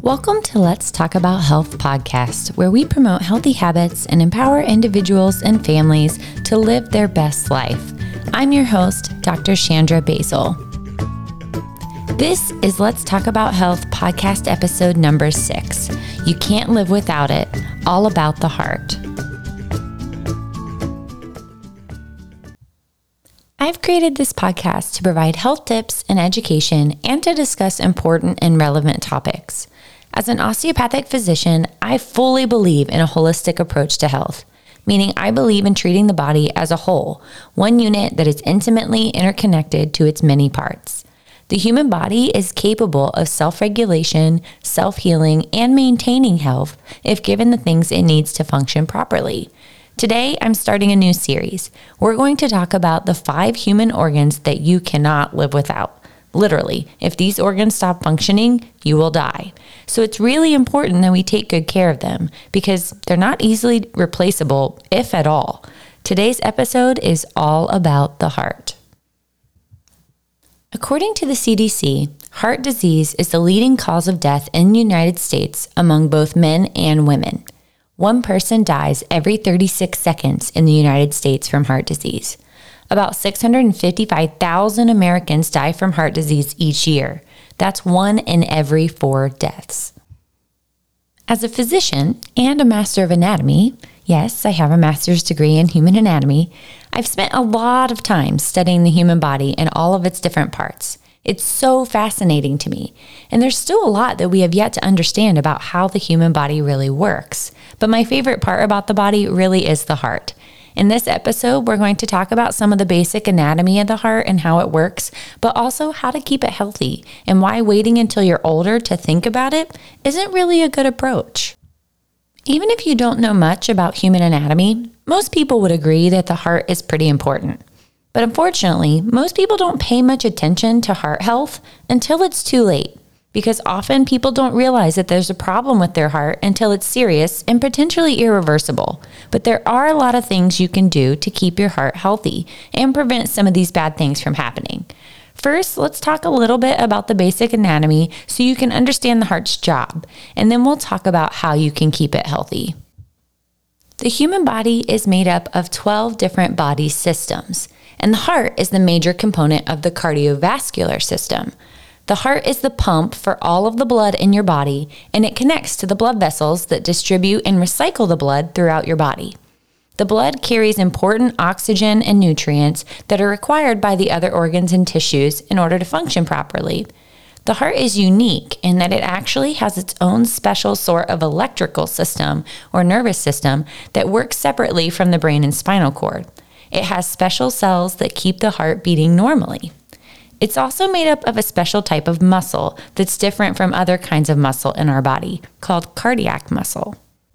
Welcome to Let's Talk About Health podcast, where we promote healthy habits and empower individuals and families to live their best life. I'm your host, Dr. Chandra Basil. This is Let's Talk About Health podcast episode number 6. You can't live without it, all about the heart. I've created this podcast to provide health tips and education and to discuss important and relevant topics. As an osteopathic physician, I fully believe in a holistic approach to health, meaning I believe in treating the body as a whole, one unit that is intimately interconnected to its many parts. The human body is capable of self-regulation, self-healing, and maintaining health if given the things it needs to function properly. Today, I'm starting a new series. We're going to talk about the 5 human organs that you cannot live without. Literally, if these organs stop functioning, you will die. So it's really important that we take good care of them because they're not easily replaceable, if at all. Today's episode is all about the heart. According to the CDC, heart disease is the leading cause of death in the United States among both men and women. One person dies every 36 seconds in the United States from heart disease. About 655,000 Americans die from heart disease each year. That's 1 in every 4 deaths. As a physician and a master of anatomy, yes, I have a master's degree in human anatomy, I've spent a lot of time studying the human body and all of its different parts. It's so fascinating to me, and there's still a lot that we have yet to understand about how the human body really works. But my favorite part about the body really is the heart. In this episode, we're going to talk about some of the basic anatomy of the heart and how it works, but also how to keep it healthy and why waiting until you're older to think about it isn't really a good approach. Even if you don't know much about human anatomy, most people would agree that the heart is pretty important. But unfortunately, most people don't pay much attention to heart health until it's too late, because often people don't realize that there's a problem with their heart until it's serious and potentially irreversible. But there are a lot of things you can do to keep your heart healthy and prevent some of these bad things from happening. First, let's talk a little bit about the basic anatomy so you can understand the heart's job, and then we'll talk about how you can keep it healthy. The human body is made up of 12 different body systems, and the heart is the major component of the cardiovascular system. The heart is the pump for all of the blood in your body, and it connects to the blood vessels that distribute and recycle the blood throughout your body. The blood carries important oxygen and nutrients that are required by the other organs and tissues in order to function properly. The heart is unique in that it actually has its own special sort of electrical system or nervous system that works separately from the brain and spinal cord. It has special cells that keep the heart beating normally. It's also made up of a special type of muscle that's different from other kinds of muscle in our body, called cardiac muscle.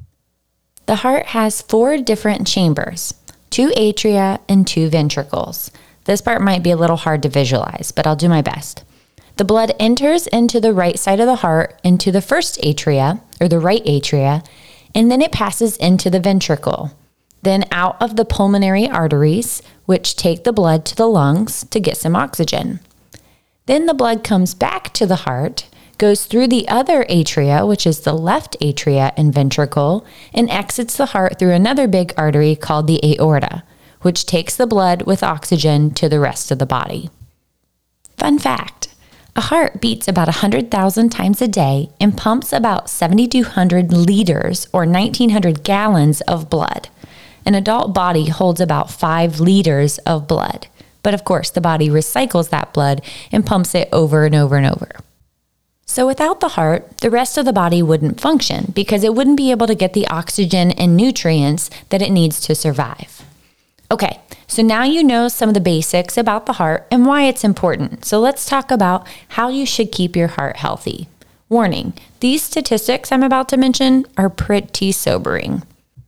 The heart has 4 different chambers, 2 atria and 2 ventricles. This part might be a little hard to visualize, but I'll do my best. The blood enters into the right side of the heart, into the first atria, or the right atria, and then it passes into the ventricle. Then out of the pulmonary arteries, which take the blood to the lungs to get some oxygen. Then the blood comes back to the heart, goes through the other atria, which is the left atria and ventricle, and exits the heart through another big artery called the aorta, which takes the blood with oxygen to the rest of the body. Fun fact, a heart beats about 100,000 times a day and pumps about 7,200 liters or 1,900 gallons of blood. An adult body holds about 5 liters of blood. But of course, the body recycles that blood and pumps it over and over and over. So without the heart, the rest of the body wouldn't function because it wouldn't be able to get the oxygen and nutrients that it needs to survive. Okay, so now you know some of the basics about the heart and why it's important. So let's talk about how you should keep your heart healthy. Warning, these statistics I'm about to mention are pretty sobering.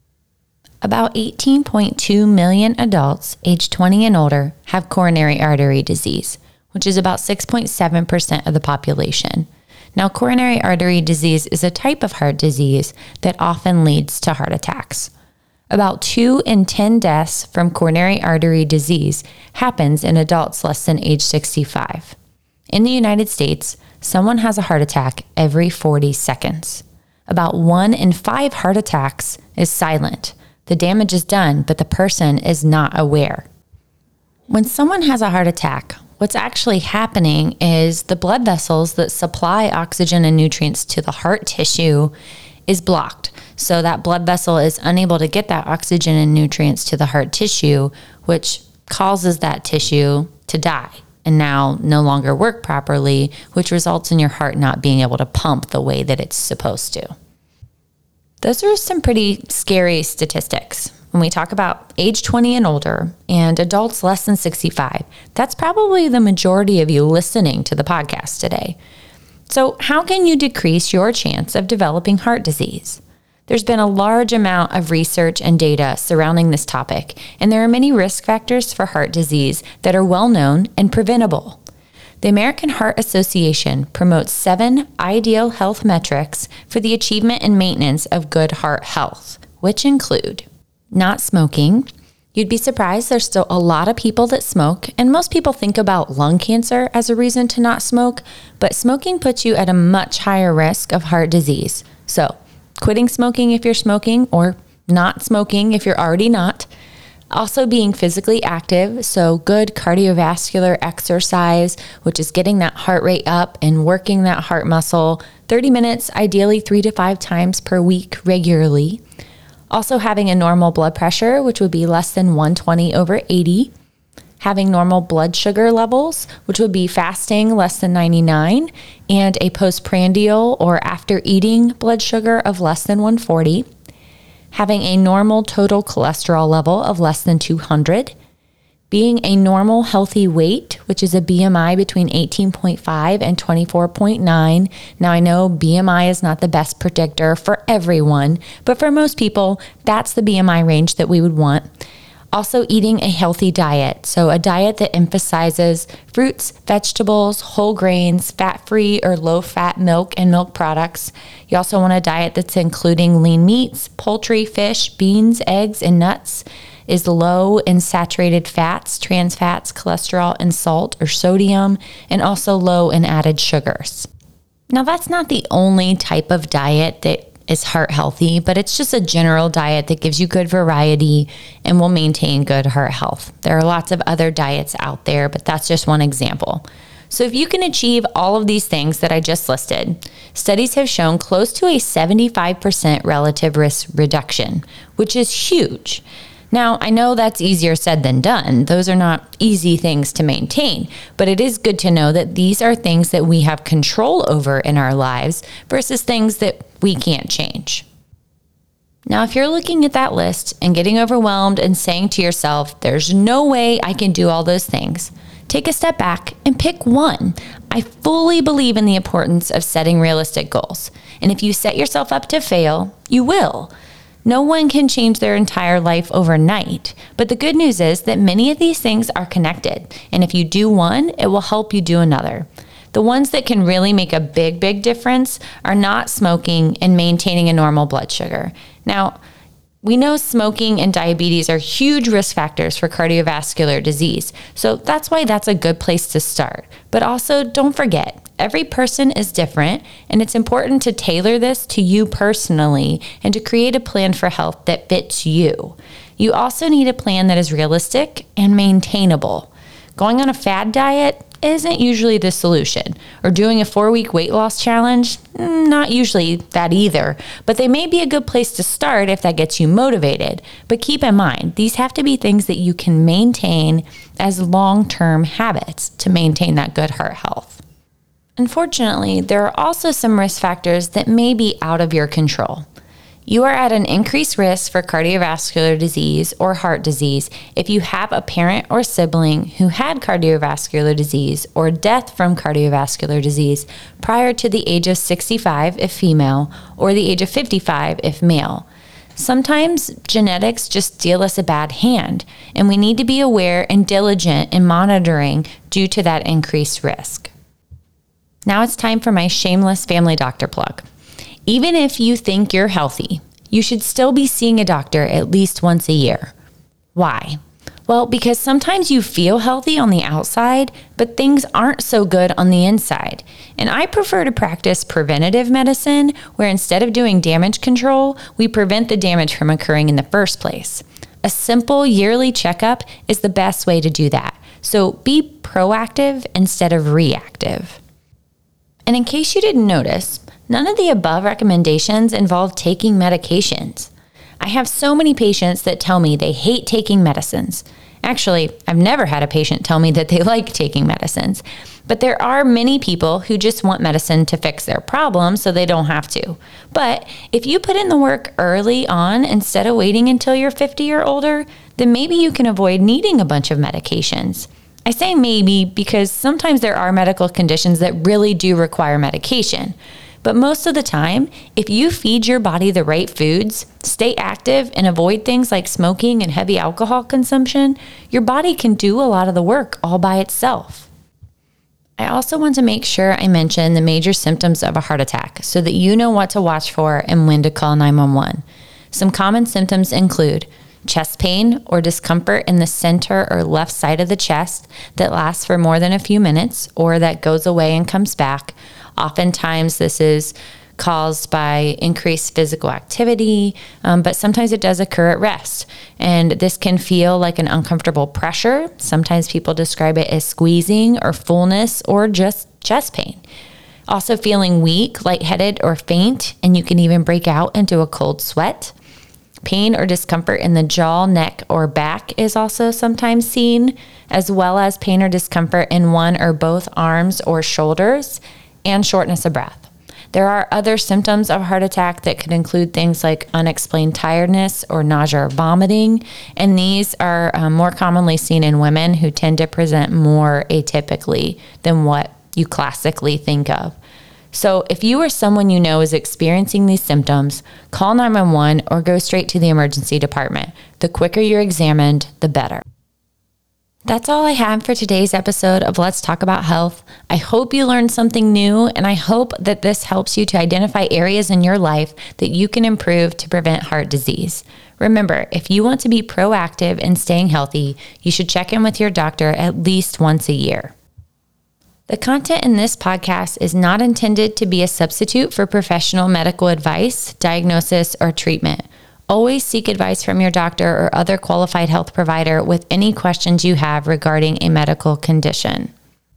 About 18.2 million adults aged 20 and older have coronary artery disease, which is about 6.7% of the population. Now, coronary artery disease is a type of heart disease that often leads to heart attacks. About 2 in 10 deaths from coronary artery disease happens in adults less than age 65. In the United States, someone has a heart attack every 40 seconds. About 1 in 5 heart attacks is silent. The damage is done, but the person is not aware. When someone has a heart attack, what's actually happening is the blood vessels that supply oxygen and nutrients to the heart tissue is blocked. So that blood vessel is unable to get that oxygen and nutrients to the heart tissue, which causes that tissue to die and now no longer work properly, which results in your heart not being able to pump the way that it's supposed to. Those are some pretty scary statistics. When we talk about age 20 and older and adults less than 65, that's probably the majority of you listening to the podcast today. So how can you decrease your chance of developing heart disease? There's been a large amount of research and data surrounding this topic, and there are many risk factors for heart disease that are well known and preventable. The American Heart Association promotes 7 ideal health metrics for the achievement and maintenance of good heart health, which include not smoking. You'd be surprised there's still a lot of people that smoke, and most people think about lung cancer as a reason to not smoke, but smoking puts you at a much higher risk of heart disease. So, quitting smoking if you're smoking, or not smoking if you're already not. Also being physically active, so good cardiovascular exercise, which is getting that heart rate up and working that heart muscle 30 minutes, ideally 3 to 5 times per week regularly. Also having a normal blood pressure, which would be less than 120/80. Having normal blood sugar levels, which would be fasting less than 99, and a postprandial or after eating blood sugar of less than 140. Having a normal total cholesterol level of less than 200. Being a normal healthy weight, which is a BMI between 18.5 and 24.9. Now I know BMI is not the best predictor for everyone, but for most people, that's the BMI range that we would want. Also eating a healthy diet, so a diet that emphasizes fruits, vegetables, whole grains, fat-free or low-fat milk and milk products. You also want a diet that's including lean meats, poultry, fish, beans, eggs, and nuts, is low in saturated fats, trans fats, cholesterol, and salt or sodium, and also low in added sugars. Now that's not the only type of diet that is heart healthy, but it's just a general diet that gives you good variety and will maintain good heart health. There are lots of other diets out there, but that's just one example. So if you can achieve all of these things that I just listed, studies have shown close to a 75% relative risk reduction, which is huge. Now, I know that's easier said than done. Those are not easy things to maintain, but it is good to know that these are things that we have control over in our lives versus things that we can't change. Now, if you're looking at that list and getting overwhelmed and saying to yourself, there's no way I can do all those things, take a step back and pick one. I fully believe in the importance of setting realistic goals. And if you set yourself up to fail, you will. No one can change their entire life overnight, but the good news is that many of these things are connected, and if you do one, it will help you do another. The ones that can really make a big difference are not smoking and maintaining a normal blood sugar. Now, we know smoking and diabetes are huge risk factors for cardiovascular disease, so that's why that's a good place to start. But also, don't forget, every person is different, and it's important to tailor this to you personally and to create a plan for health that fits you. You also need a plan that is realistic and maintainable. Going on a fad diet isn't usually the solution, or doing a 4-week weight loss challenge, not usually that either, but they may be a good place to start if that gets you motivated. But keep in mind, these have to be things that you can maintain as long-term habits to maintain that good heart health. Unfortunately, there are also some risk factors that may be out of your control. You are at an increased risk for cardiovascular disease or heart disease if you have a parent or sibling who had cardiovascular disease or death from cardiovascular disease prior to the age of 65 if female or the age of 55 if male. Sometimes genetics just deal us a bad hand, and we need to be aware and diligent in monitoring due to that increased risk. Now it's time for my shameless family doctor plug. Even if you think you're healthy, you should still be seeing a doctor at least once a year. Why? Well, because sometimes you feel healthy on the outside, but things aren't so good on the inside. And I prefer to practice preventative medicine, where instead of doing damage control, we prevent the damage from occurring in the first place. A simple yearly checkup is the best way to do that. So be proactive instead of reactive. And in case you didn't notice, none of the above recommendations involve taking medications. I have so many patients that tell me they hate taking medicines. Actually, I've never had a patient tell me that they like taking medicines. But there are many people who just want medicine to fix their problem so they don't have to. But if you put in the work early on instead of waiting until you're 50 or older, then maybe you can avoid needing a bunch of medications. I say maybe because sometimes there are medical conditions that really do require medication. But most of the time, if you feed your body the right foods, stay active, and avoid things like smoking and heavy alcohol consumption, your body can do a lot of the work all by itself. I also want to make sure I mention the major symptoms of a heart attack so that you know what to watch for and when to call 911. Some common symptoms include chest pain or discomfort in the center or left side of the chest that lasts for more than a few minutes or that goes away and comes back. Oftentimes this is caused by increased physical activity, but sometimes it does occur at rest. And this can feel like an uncomfortable pressure. Sometimes people describe it as squeezing or fullness or just chest pain. Also feeling weak, lightheaded, or faint, and you can even break out into a cold sweat. Pain or discomfort in the jaw, neck, or back is also sometimes seen, as well as pain or discomfort in one or both arms or shoulders, and shortness of breath. There are other symptoms of a heart attack that could include things like unexplained tiredness or nausea or vomiting, and these are more commonly seen in women who tend to present more atypically than what you classically think of. So if you or someone you know is experiencing these symptoms, call 911 or go straight to the emergency department. The quicker you're examined, the better. That's all I have for today's episode of Let's Talk About Health. I hope you learned something new, and I hope that this helps you to identify areas in your life that you can improve to prevent heart disease. Remember, if you want to be proactive in staying healthy, you should check in with your doctor at least once a year. The content in this podcast is not intended to be a substitute for professional medical advice, diagnosis, or treatment. Always seek advice from your doctor or other qualified health provider with any questions you have regarding a medical condition.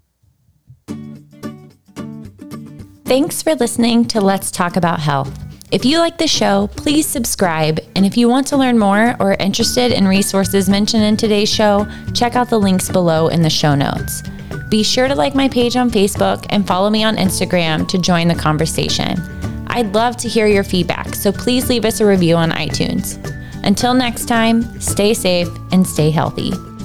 Thanks for listening to Let's Talk About Health. If you like the show, please subscribe. And if you want to learn more or are interested in resources mentioned in today's show, check out the links below in the show notes. Be sure to like my page on Facebook and follow me on Instagram to join the conversation. I'd love to hear your feedback, so please leave us a review on iTunes. Until next time, stay safe and stay healthy.